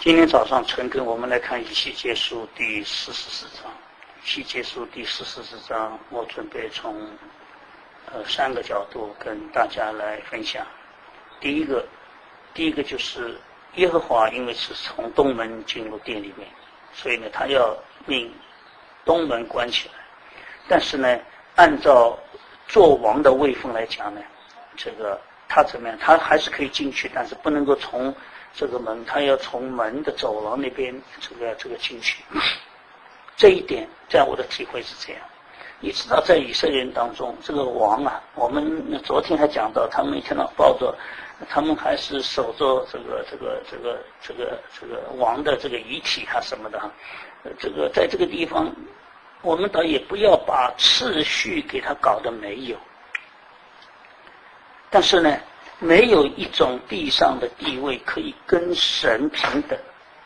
今天早上陈跟我们来看以西结书第44章。以西结书第44章，我准备从3个角度跟大家来分享。第一个就是耶和华因为是从东门进入殿里面，所以呢他要命东门关起来。但是呢按照做王的位分来讲呢，这个他怎么样，他还是可以进去，但是不能够从这个门，他要从门的走廊那边这个进去。这一点在我的体会是这样。你知道在以色列人当中，这个王啊，我们昨天还讲到，他们一天到抱着，他们还是守着这个王的这个遗体啊什么的。这个在这个地方，我们倒也不要把次序给他搞得没有。但是呢，没有一种地上的地位可以跟神平等，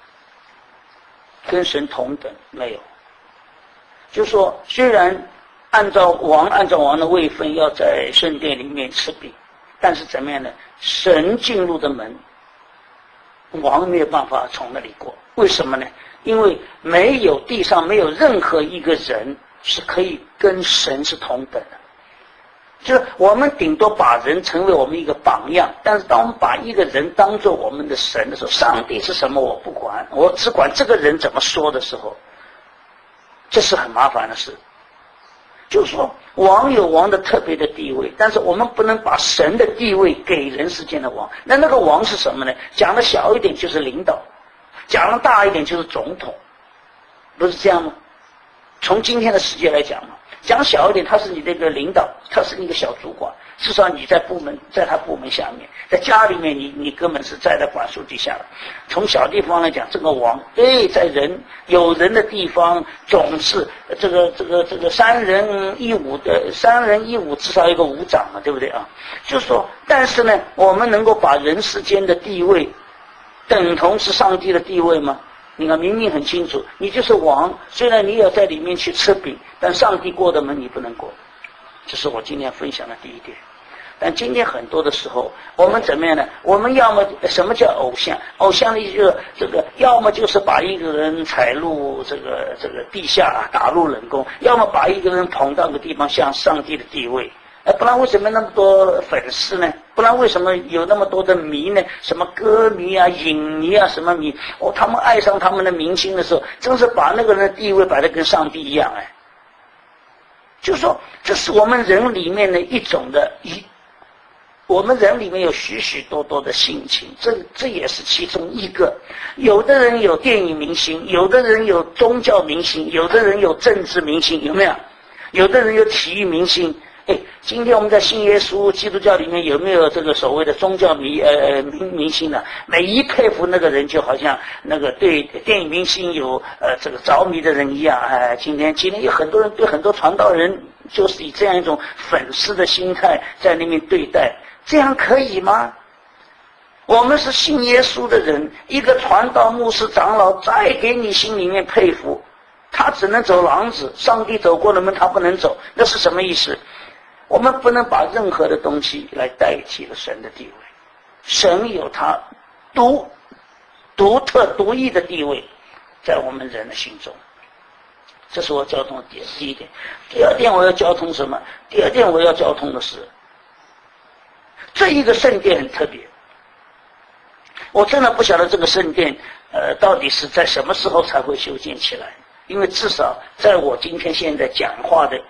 跟神同等，没有。就是说，虽然按照王的位分要在圣殿里面吃饼，但是怎么样呢？神进入的门，王没有办法从那里过。为什么呢？因为地上没有任何一个人是可以跟神是同等的。就是我们顶多把人成为我们一个榜样，但是当我们把一个人当作我们的神的时候，上帝是什么我不管，我只管这个人怎么说的时候，这是很麻烦的事。就是说王有王的特别的地位，但是我们不能把神的地位给人世间的王。那个王是什么呢？讲的小一点就是领导，讲的大一点就是总统，不是这样吗？从今天的世界来讲嘛，讲小一点，他是你的一个领导，他是你的小主管，至少你在他部门下面，在家里面你根本是在他管束底下的。从小地方来讲，这个王，在有人的地方，总是这个三人一舞，至少有个舞长嘛，对不对啊？就是说，但是呢，我们能够把人世间的地位等同是上帝的地位吗？你看明明很清楚，你就是王，虽然你也在里面去吃饼，但上帝过的门你不能过。这是我今天分享的第一点。但今天很多的时候，我们怎么样呢？我们要么什么叫偶像？偶像的意思就是要么就是把一个人踩入这个地下，打入冷宫，要么把一个人捧到个地方像上帝的地位。不然为什么那么多粉丝呢？不然为什么有那么多的迷呢？什么歌迷啊、影迷啊，什么迷？他们爱上他们的明星的时候，真是把那个人的地位摆得跟上帝一样哎。就是说，这是我们人里面的一种的我们人里面有许许多多的性情，这也是其中一个。有的人有电影明星，有的人有宗教明星，有的人有政治明星，有没有？有的人有体育明星。今天我们在信耶稣基督教里面有没有这个所谓的宗教明星呢？每一佩服那个人，就好像那个对电影明星有这个着迷的人一样。今天有很多人对很多传道人就是以这样一种粉丝的心态在那边对待，这样可以吗？我们是信耶稣的人，一个传道牧师长老再给你心里面佩服，他只能走廊子，上帝走过的门他不能走，那是什么意思？我们不能把任何的东西来代替了神的地位。神有他独特独一的地位在我们人的心中。这是我交通的第一点。第二点我要交通什么？第二点我要交通的是，这一个圣殿很特别。我真的不晓得这个圣殿到底是在什么时候才会修建起来。因为至少在我今天现在讲话的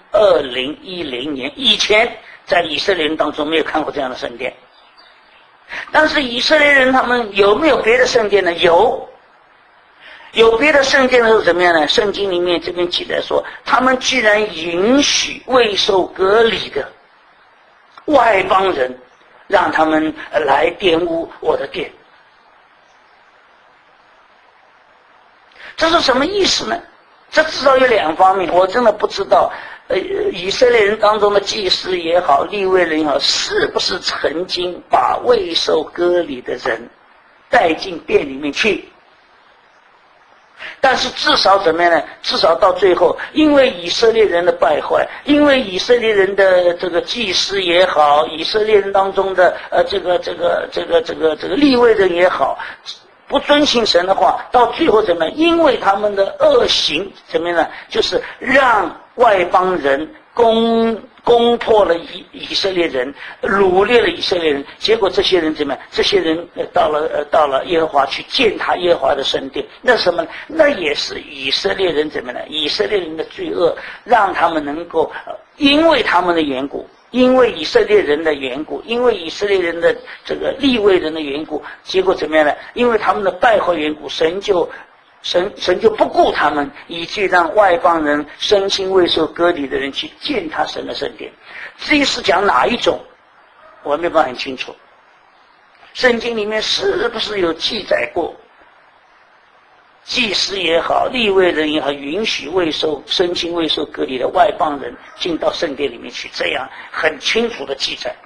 2010年以前，在以色列人当中没有看过这样的圣殿。但是以色列人他们有没有别的圣殿呢？有别的圣殿的是怎么样呢？圣经里面这边记载说，他们居然允许未受割礼的外邦人让他们来玷污我的殿。这是什么意思呢？这至少有2方面，我真的不知道以色列人当中的祭司也好，利未人也好，是不是曾经把未受割礼的人带进殿里面去。但是至少怎么样呢？至少到最后，因为以色列人的败坏，因为以色列人的这个祭司也好，以色列人当中的这个利未人也好， 不遵行神的话，到最后怎么样？因为他们的恶行怎么样呢？就是让外邦人攻破了以色列人，掳掠了以色列人，结果这些人怎么样？这些人到了耶和华去践踏耶和华的圣殿，那什么呢？那也是以色列人怎么呢？以色列人的罪恶，让他们能够因为他们的缘故，因为以色列人的缘故，因为以色列人的这个利未人的缘故，结果怎么样呢？因为他们的败坏缘故，神就不顾他们，以致让外邦人身心未受割礼的人去践踏神的圣殿。至于是讲哪一种，我没办法很清楚。圣经里面是不是有记载过，祭司也好，利未人也好，允许身心未受割礼的外邦人进到圣殿里面去，这样很清楚的记载。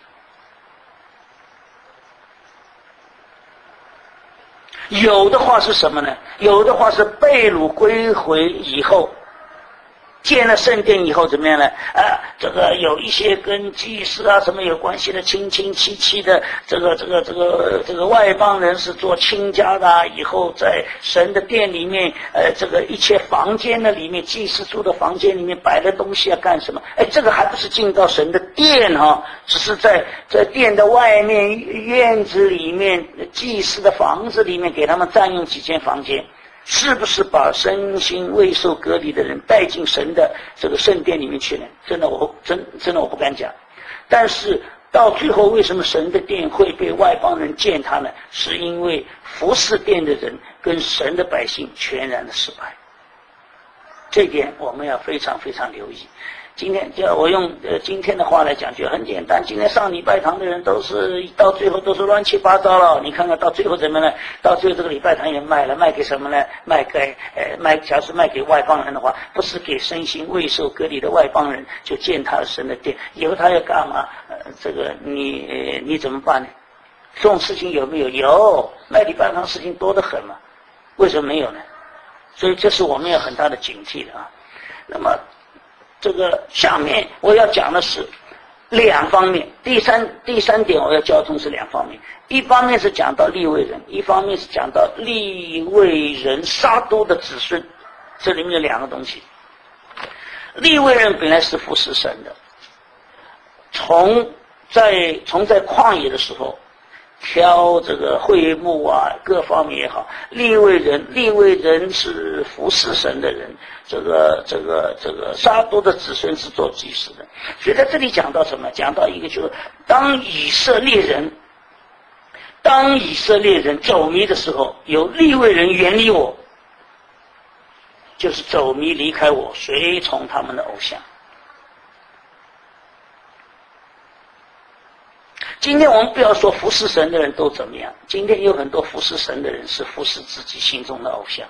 有的话是什么呢？有的话是被掳归回以后，建了圣殿以后怎么样呢？这个有一些跟祭司啊什么有关系的亲戚的这个外邦人是做亲家的啊，以后在神的殿里面，这个一切房间的里面，祭司住的房间里面摆的东西啊干什么？这个还不是进到神的殿哈，只是在殿的外面院子里面，祭司的房子里面给他们占用几间房间。是不是把身心未受割礼的人带进神的这个圣殿里面去呢？真的我不敢讲。但是到最后，为什么神的殿会被外邦人践踏呢？是因为服侍殿的人跟神的百姓全然的失败。这一点我们要非常非常留意。今天我用今天的话来讲，就很简单。今天上礼拜堂的人都是到最后都是乱七八糟了。你看看到最后怎么呢？到最后这个礼拜堂也卖了，卖给什么呢？假如是卖给外邦人的话，不是给身心未受割礼的外邦人，就践踏了神的殿。以后他要干嘛？这个你怎么办呢？这种事情有没有？有，卖礼拜堂事情多得很嘛。为什么没有呢？所以这是我们要很大的警惕的啊。那么这个下面我要讲的是两方面，第三点我要交通是两方面，一方面是讲到利未人，一方面是讲到利未人撒督的子孙，这里面有两个东西。利未人本来是服侍神的，从在旷野的时候挑这个会幕啊，各方面也好，利未人是服侍神的人，这个撒督的子孙是做祭司的。所以在这里讲到什么？讲到一个就是当以色列人走迷的时候，有利未人远离我，就是走迷离开我，随从他们的偶像。今天我们不要说服侍神的人都怎么样，今天有很多服侍神的人是服侍自己心中的偶像，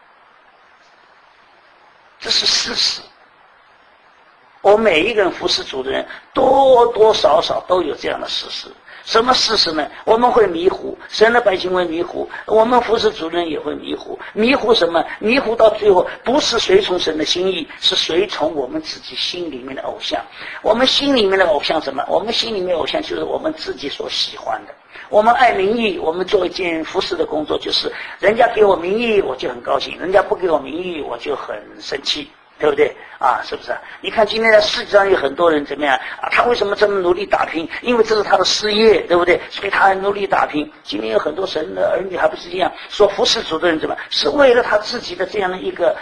这是事实。我们每一个人服侍主的人多多少少都有这样的事实。什么事实呢？我们会迷糊，神的百姓会迷糊，我们服侍主人也会迷糊。迷糊什么？迷糊到最后不是随从神的心意，是随从我们自己心里面的偶像。我们心里面的偶像什么？我们心里面的偶像就是我们自己所喜欢的。我们爱名义，我们做一件服侍的工作，就是人家给我名义我就很高兴，人家不给我名义我就很生气，对不对啊？是不是？你看今天在世界上有很多人怎么样啊？他为什么这么努力打拼？因为这是他的事业，对不对？所以他很努力打拼。今天有很多神的儿女还不是一样，说服侍主的人怎么是为了他自己的这样的一个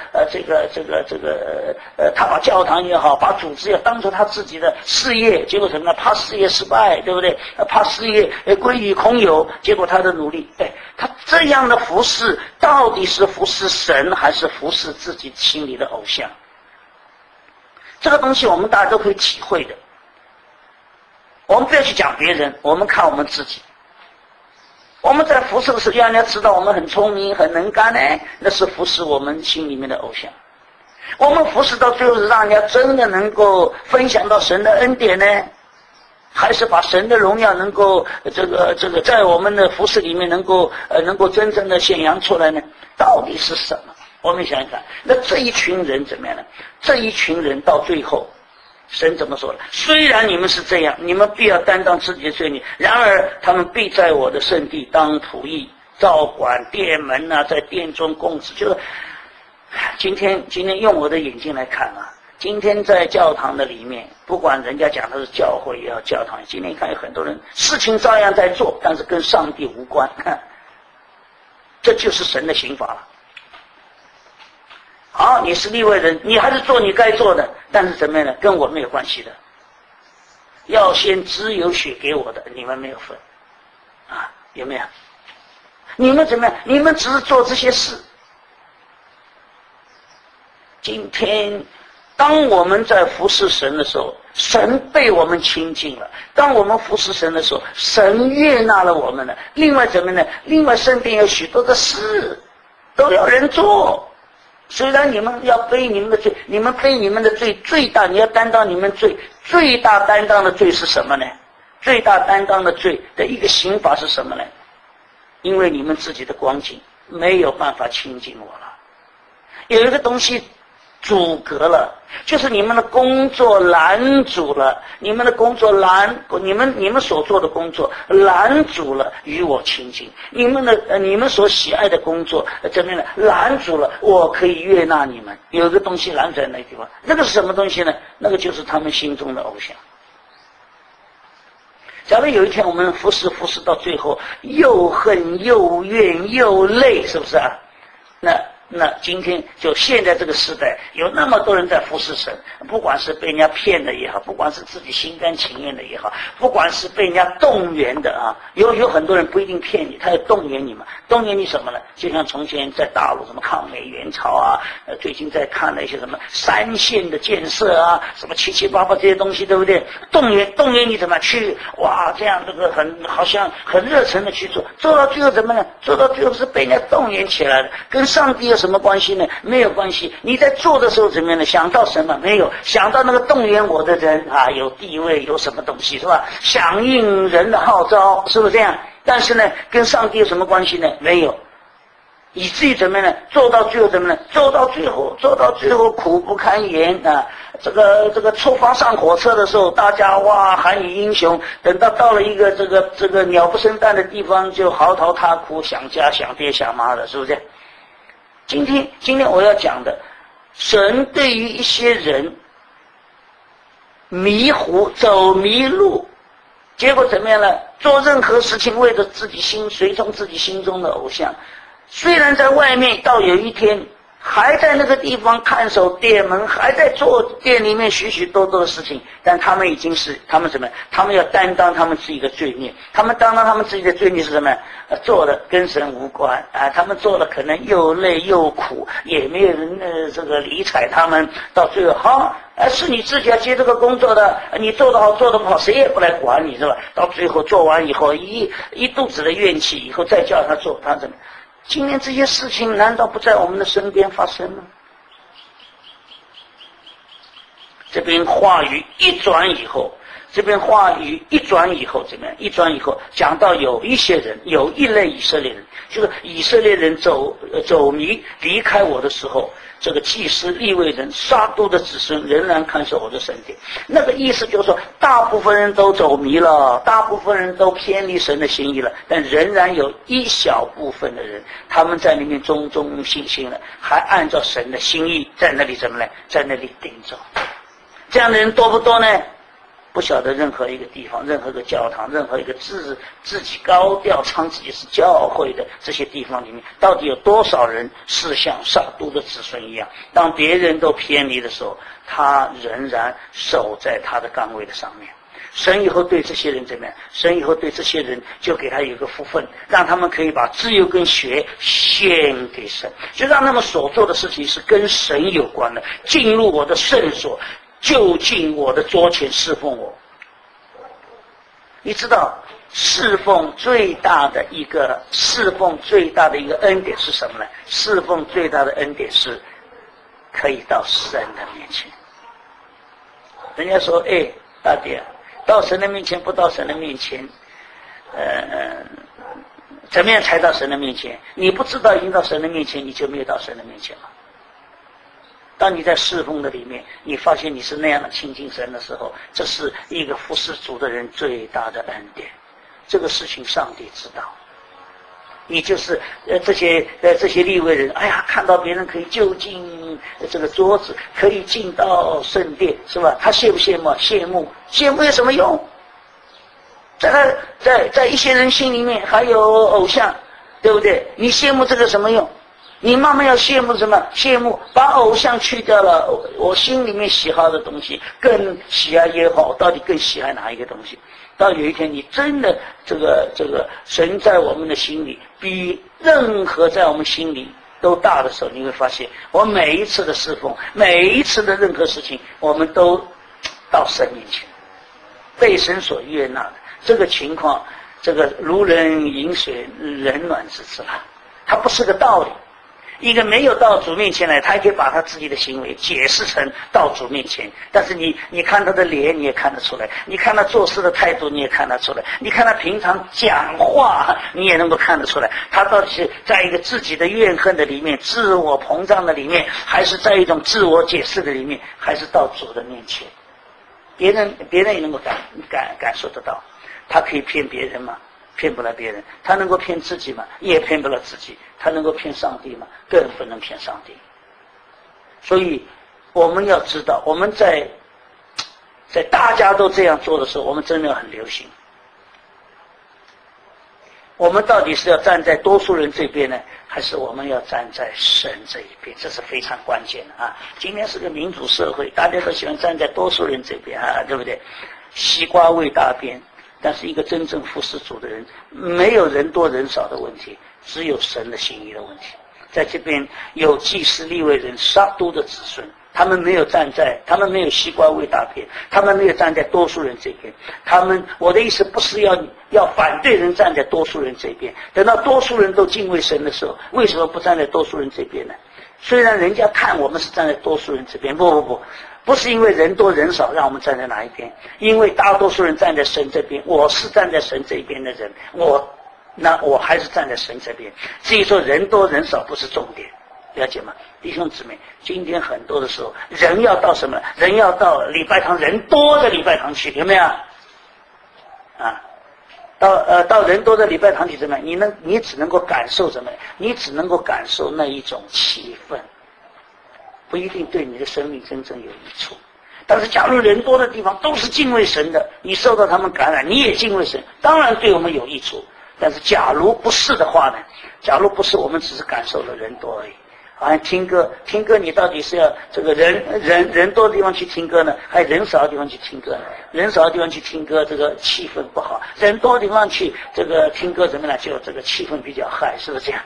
他把教堂也好，把组织也当作他自己的事业，结果什么呢？怕事业失败，对不对？怕事业归于空有，结果他的努力，他这样的服侍到底是服侍神，还是服侍自己心里的偶像？这个东西我们大家都可以体会的。我们不要去讲别人，我们看我们自己。我们在服侍的时候，让人家知道我们很聪明、很能干呢，那是服侍我们心里面的偶像。我们服侍到最后是让人家真的能够分享到神的恩典呢，还是把神的荣耀能够在我们的服侍里面能够真正的显扬出来呢？到底是什么？我们想想看，那这一群人怎么样呢？这一群人到最后，神怎么说了？虽然你们是这样，你们必要担当自己的罪孽，然而他们必在我的圣地当仆役， 照管店门啊，在店中供职，就是今天用我的眼睛来看啊，今天在教堂的里面，不管人家讲的是教会也好，教堂，今天看有很多人事情照样在做，但是跟上帝无关，这就是神的刑罚了。好，你是利未人，你还是做你该做的，但是怎么样呢？跟我没有关系的。要先只有血给我的，你们没有份啊？有没有？你们怎么样？你们只是做这些事。今天当我们在服侍神的时候，神被我们亲近了，当我们服侍神的时候，神悦纳了我们了。另外怎么呢？另外身边有许多的事都要人做，虽然你们要背你们的罪，你们背你们的罪最大，你要担当你们罪最大担当的罪是什么呢？最大担当的罪的一个刑罚是什么呢？因为你们自己的光景没有办法亲近我了，有一个东西阻隔了，就是你们的工作拦阻了，你们的工作你们所做的工作拦阻了与我亲近，你们所喜爱的工作怎么样呢？拦阻了我可以悦纳你们。有一个东西拦在那个地方，那个是什么东西呢？那个就是他们心中的偶像。假如有一天我们服侍到最后，又恨又怨又累，是不是啊？那今天就现在这个时代，有那么多人在服侍神，不管是被人家骗的也好，不管是自己心甘情愿的也好，不管是被人家动员的啊，有很多人不一定骗你，他要动员你嘛。动员你什么呢？就像从前在大陆什么抗美援朝啊，最近在看那些什么三线的建设啊，什么七七八八这些东西，对不对？动员你怎么去哇？这样这个好像很热忱的去做，做到最后怎么呢？做到最后是被人家动员起来的，跟上帝有什么关系呢？没有关系。你在做的时候怎么样呢？想到什么？没有想到那个动员我的人啊，有地位，有什么东西是吧？响应人的号召，是不是这样？但是呢，跟上帝有什么关系呢？没有。以至于怎么样呢？做到最后怎么呢？做到最后苦不堪言啊！这个出发上火车的时候，大家哇喊你英雄，等到了一个这个鸟不生蛋的地方，就嚎啕大哭，想家想爹想妈的，是不是？今天我要讲的，神对于一些人迷糊走迷路，结果怎么样呢？做任何事情为着随从自己心中的偶像，虽然在外面到有一天还在那个地方看守店门，还在做店里面许许多多的事情，但他们什么？他们要担当他们自己的罪孽。他们担当他们自己的罪孽是什么？做的跟神无关啊！他们做的可能又累又苦，也没有人理睬他们。到最后，好，是你自己要接这个工作的，你做得好做得不好，谁也不来管你，是吧？到最后做完以后，一肚子的怨气，以后再叫他做，他怎么？今天这些事情难道不在我们的身边发生吗？这边话语一转以后怎么样？一转以后讲到有一些人，有一类以色列人，就是以色列人走迷离开我的时候，这个祭司利未人撒督的子孙仍然看守我的圣殿。那个意思就是说，大部分人都走迷了，大部分人都偏离神的心意了，但仍然有一小部分的人，他们在里面忠心了，还按照神的心意在那里怎么呢？在那里定走。这样的人多不多呢？不晓得任何一个地方，任何一个教堂，任何一个自己高调称自己是教会的这些地方里面，到底有多少人是像撒督的子孙一样，当别人都偏离的时候，他仍然守在他的岗位的上面。神以后对这些人怎么样？神以后对这些人就给他有一个福分，让他们可以把自由跟血献给神，就让他们所做的事情是跟神有关的，进入我的圣所，就近我的桌前侍奉我。你知道侍奉最大的一个恩典是什么呢？侍奉最大的恩典是可以到神的面前。人家说大弟啊，到神的面前不到神的面前怎么样才到神的面前？你不知道已经到神的面前，你就没有到神的面前了。当你在侍奉的里面，你发现你是那样的亲近神的时候，这是一个服侍主的人最大的恩典。这个事情上帝知道， 你就是这些利未人，哎呀，看到别人可以就近这个桌子，可以进到圣殿，是吧？他羡不羡慕？羡慕，羡慕有什么用？在一些人心里面还有偶像，对不对？你羡慕这个什么用？你慢慢要羡慕什么？羡慕把偶像去掉了，我心里面喜好的东西，更喜爱耶和华，我到底更喜爱哪一个东西？到有一天你真的这个神在我们的心里比任何在我们心里都大的时候，你会发现我每一次的侍奉，每一次的任何事情，我们都到神面前，被神所悦纳的这个情况，这个如人饮水，冷暖自知啊，它不是个道理。一个没有到主面前来，他还可以把他自己的行为解释成到主面前，但是你看他的脸，你也看得出来；你看他做事的态度，你也看得出来；你看他平常讲话，你也能够看得出来，他到底是在一个自己的怨恨的里面，自我膨胀的里面，还是在一种自我解释的里面，还是到主的面前？别人也能够感受得到，他可以骗别人吗？骗不了别人。他能够骗自己吗？也骗不了自己。他能够骗上帝吗？更不能骗上帝。所以我们要知道，我们在大家都这样做的时候，我们真的很流行。我们到底是要站在多数人这边呢，还是我们要站在神这一边？这是非常关键的啊！今天是个民主社会，大家都喜欢站在多数人这边啊，对不对？西瓜为大边。但是一个真正服侍主的人，没有人多人少的问题，只有神的心意的问题。在这边有祭司利未人撒督的子孙，他们没有西瓜为大边，他们没有站在多数人这边。我的意思不是要反对人站在多数人这边，等到多数人都敬畏神的时候，为什么不站在多数人这边呢？虽然人家看我们是站在多数人这边，不是因为人多人少让我们站在哪一边，因为大多数人站在神这边，我是站在神这边的人，我还是站在神这边。至于说人多人少不是重点，了解吗？弟兄姊妹，今天很多的时候，人要到什么？人要到礼拜堂，人多的礼拜堂去，有没有？啊，到人多的礼拜堂去怎么样？你只能够感受什么？你只能够感受那一种气氛。不一定对你的生命真正有益处，但是假如人多的地方都是敬畏神的，你受到他们感染，你也敬畏神，当然对我们有益处。但是假如不是的话呢？假如不是，我们只是感受了人多而已。好像听歌，你到底是要这个人多的地方去听歌呢，还是人少的地方去听歌呢？人少的地方去听歌，这个气氛不好；人多的地方去这个听歌怎么样？就这个气氛比较嗨，是不是这样？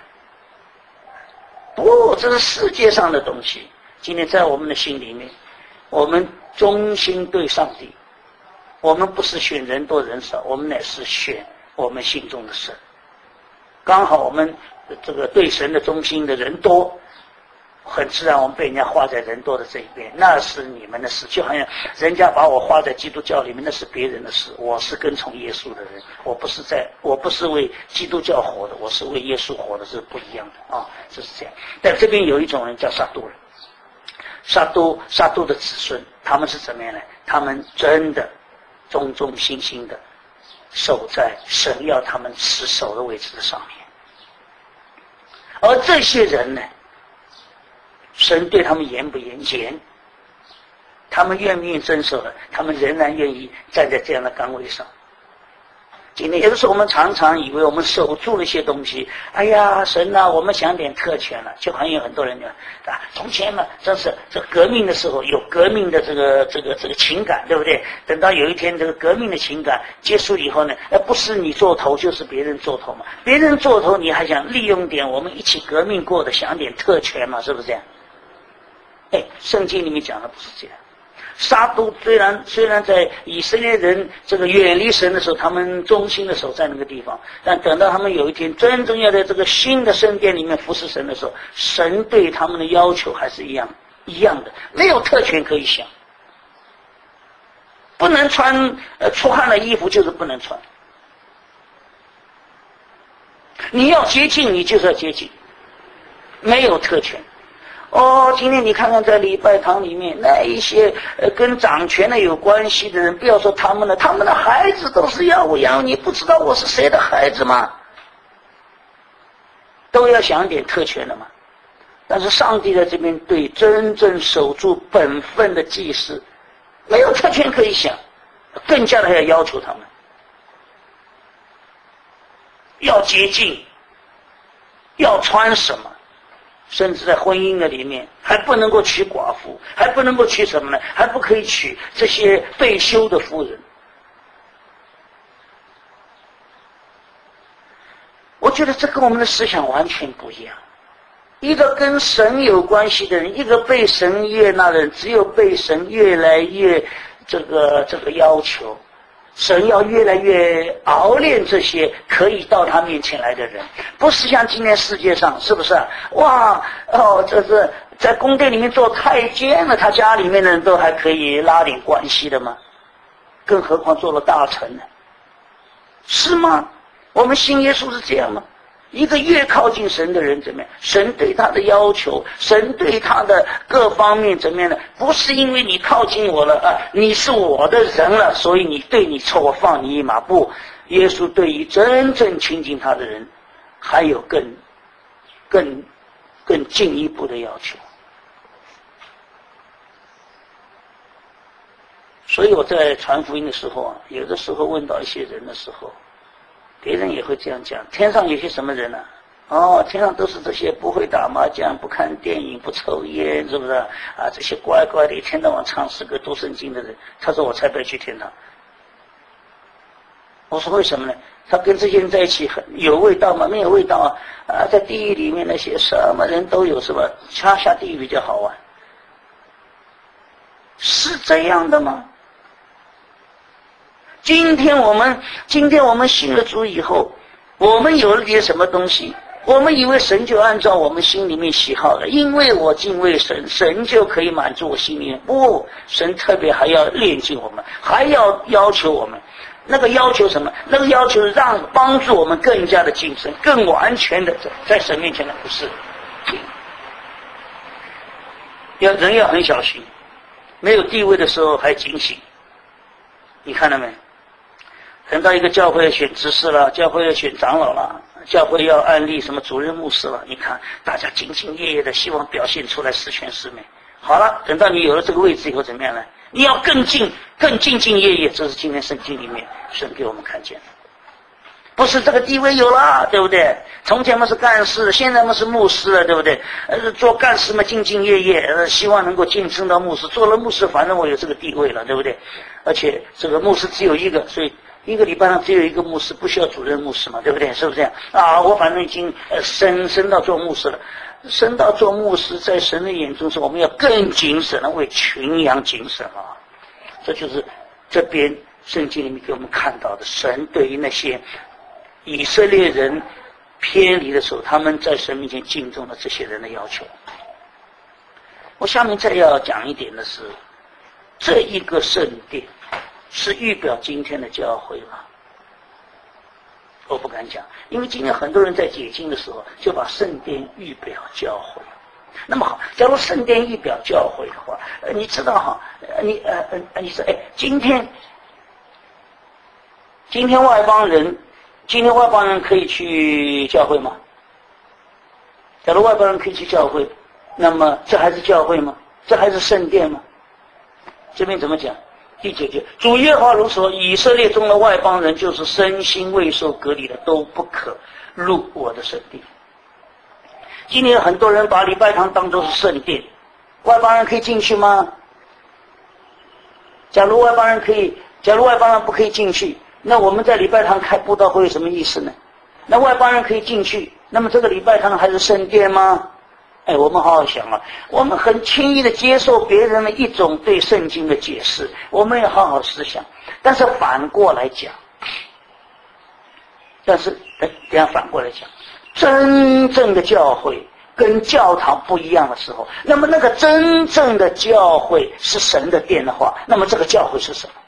不，这是世界上的东西。今天在我们的心里面，我们忠心对上帝，我们不是选人多人少，我们乃是选我们心中的神。刚好我们这个对神的忠心的人多，很自然我们被人家划在人多的这一边，那是你们的事。就好像人家把我划在基督教里面，那是别人的事，我是跟从耶稣的人，我不是为基督教活的，我是为耶稣活的，是不一样的啊，这是这样。但这边有一种人叫撒督人，撒督的子孙，他们是怎么样呢？他们真的忠忠心心的守在神要他们持守的位置的上面。而这些人呢，神对他们严不严？严。他们愿不愿意遵守呢？他们仍然愿意站在这样的岗位上。今天有的时候我们常常以为我们守住了一些东西，哎呀，神啊，我们享点特权了，就好像有很多人讲啊，从前嘛，这革命的时候有革命的这个情感，对不对？等到有一天这个革命的情感结束以后呢，不是你做头就是别人做头嘛，别人做头你还想利用点我们一起革命过的，享点特权嘛，是不是这样？圣经里面讲的不是这样。撒督虽然在以色列人这个远离神的时候，他们忠心的守在那个地方，但等到他们有一天真正要在这个新的圣殿里面服侍神的时候，神对他们的要求还是一样的，没有特权可以享，不能穿出汗的衣服就是不能穿，你要接近你就是要接近，没有特权。今天你看看在礼拜堂里面那一些跟掌权的有关系的人，不要说他们的孩子都是要我养，你不知道我是谁的孩子吗？ 都要享点特权了嘛。但是上帝在这边对真正守住本分的祭司，没有特权可以享，更加的还要要求他们要洁净，要穿什么，甚至在婚姻的里面还不能够娶寡妇，还不能够娶什么呢？还不可以娶这些被休的妇人。我觉得这跟我们的思想完全不一样。一个跟神有关系的人，一个被神悦纳的人，只有被神越来越这个要求，神要越来越熬炼这些可以到他面前来的人，不是像今天世界上是不是啊？哇这是在宫殿里面做太监了，他家里面的人都还可以拉点关系的吗？更何况做了大臣呢？是吗？我们信耶稣是这样吗？一个越靠近神的人怎么样？神对他的要求，神对他的各方面怎么样呢？不是因为你靠近我了你是我的人了，所以你对你错，我放你一马。不，耶稣对于真正亲近他的人，还有更进一步的要求。所以我在传福音的时候有的时候问到一些人的时候，别人也会这样讲，天上有些什么人呢？天上都是这些不会打麻将、不看电影、不抽烟，是不是这些乖乖的一天到晚唱诗歌、读圣经的人。他说我才不要去天堂。我说为什么呢？他跟这些人在一起有味道吗？没有味道在地狱里面那些什么人都有，是吧？下地狱比较好玩。是这样的吗？今天我们信了主以后，我们有了点什么东西，我们以为神就按照我们心里面喜好了，因为我敬畏神，神就可以满足我心里面。不，神特别还要炼净我们，还要求我们。那个要求什么？那个要求让帮助我们更加的精神，更完全的在神面前的不是。人要很小心，没有地位的时候还警醒。你看到没？等到一个教会要选执事了，教会要选长老了，教会要安立什么主任牧师了，你看大家兢兢业业的希望表现出来十全十美。好了，等到你有了这个位置以后怎么样呢？你要更兢兢业业，这是今天圣经里面神给我们看见的。不是这个地位有了，对不对？从前嘛是干事，现在嘛是牧师了，对不对？做干事嘛兢兢业业，希望能够晋升到牧师。做了牧师，反正我有这个地位了，对不对？而且这个牧师只有一个，所以一个礼拜上只有一个牧师，不需要主任牧师嘛，对不对？是不是这样我反正已经升到做牧师了。升到做牧师，在神的眼中是我们要更谨慎的为群羊谨慎这就是这边圣经里面给我们看到的，神对于那些以色列人偏离的时候，他们在神面前敬重了这些人的要求。我下面再要讲一点的是，这一个圣殿是预表今天的教会吗？我不敢讲，因为今天很多人在解经的时候就把圣殿预表教会。那么好，假如圣殿预表教会的话，你知道你说今天外邦人可以去教会吗？假如外邦人可以去教会，那么这还是教会吗？这还是圣殿吗？这边怎么讲？第9节，主耶和华如说，以色列中的外邦人就是身心未受隔离的，都不可入我的圣殿。今天很多人把礼拜堂当作是圣殿，外邦人可以进去吗？假如外邦人不可以进去，那我们在礼拜堂开布道会有什么意思呢？那外邦人可以进去，那么这个礼拜堂还是圣殿吗？我们好好想我们很轻易的接受别人的一种对圣经的解释，我们也好好思想。但是反过来讲，真正的教会跟教堂不一样的时候，那么那个真正的教会是神的殿的话，那么这个教会是什么？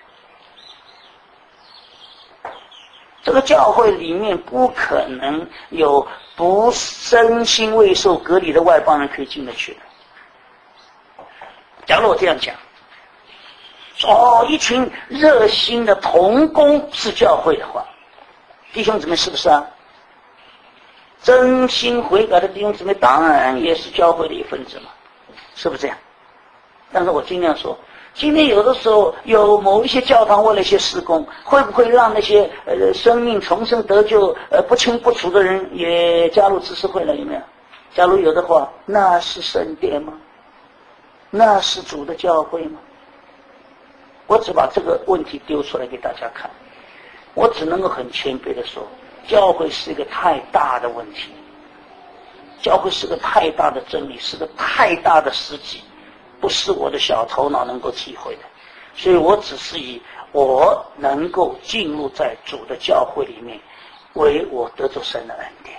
这个教会里面不可能有不身心未受隔离的外邦人可以进得去的。假如我这样讲，一群热心的同工是教会的话，弟兄姊妹是不是啊？ 真心悔改的弟兄姊妹当然也是教会的一份子嘛，是不是这样？但是我尽量说，今天有的时候有某一些教堂为了一些事工，会不会让那些生命重生得救不清不楚的人也加入知识会了？有没有？假如有的话，那是圣殿吗？那是主的教会吗？我只把这个问题丢出来给大家看，我只能够很谦卑的说，教会是一个太大的问题，教会是个太大的真理，是个太大的实际，不是我的小头脑能够体会的。所以我只是以我能够进入在主的教会里面为我得着神的恩典，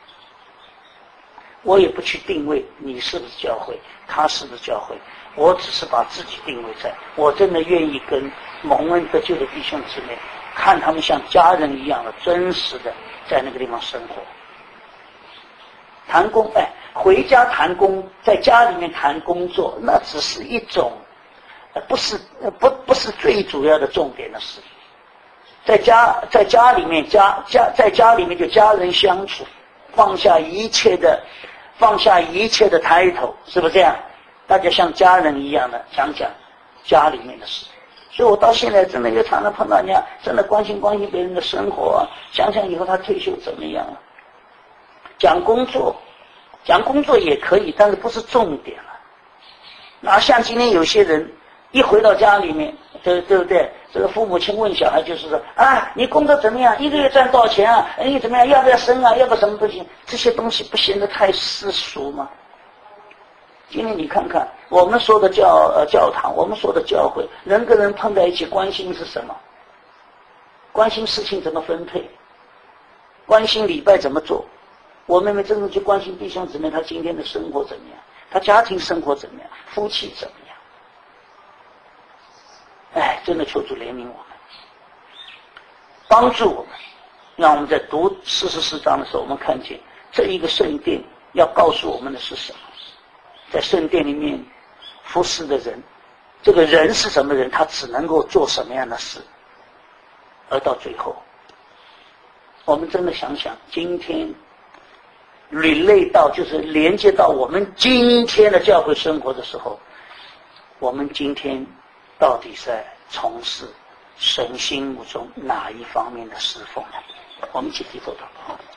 我也不去定位你是不是教会，他是不是教会，我只是把自己定位在我真的愿意跟蒙恩得救的弟兄姊妹，看他们像家人一样的真实的在那个地方生活。谈工回家谈工，在家里面谈工作，那只是一种不是最主要的重点的事。在家里面在家里面就家人相处，放下一切的title，是不是这样？大家像家人一样的讲讲家里面的事。所以我到现在真的也常常碰到人家真的关心别人的生活想想以后他退休怎么样讲工作也可以，但是不是重点了。哪像今天有些人一回到家里面，对不对？这个父母亲问小孩就是说你工作怎么样？一个月赚多少钱啊？你怎么样？要不要生啊？要不要什么东西？这些东西不显得太世俗吗？今天你看看我们说的教堂，我们说的教会，人跟人碰在一起关心是什么？关心事情怎么分配，关心礼拜怎么做。我妹妹真正去关心弟兄姊妹他今天的生活怎么样，他家庭生活怎么样，夫妻怎么样。真的求主怜悯我们，帮助我们，让我们在读44章的时候，我们看见这一个圣殿要告诉我们的是什么。在圣殿里面服侍的人，这个人是什么人，他只能够做什么样的事。而到最后我们真的想想，今天relate到就是连接到我们今天的教会生活的时候，我们今天到底在从事神心目中哪一方面的侍奉呢？我们一起低头祷告。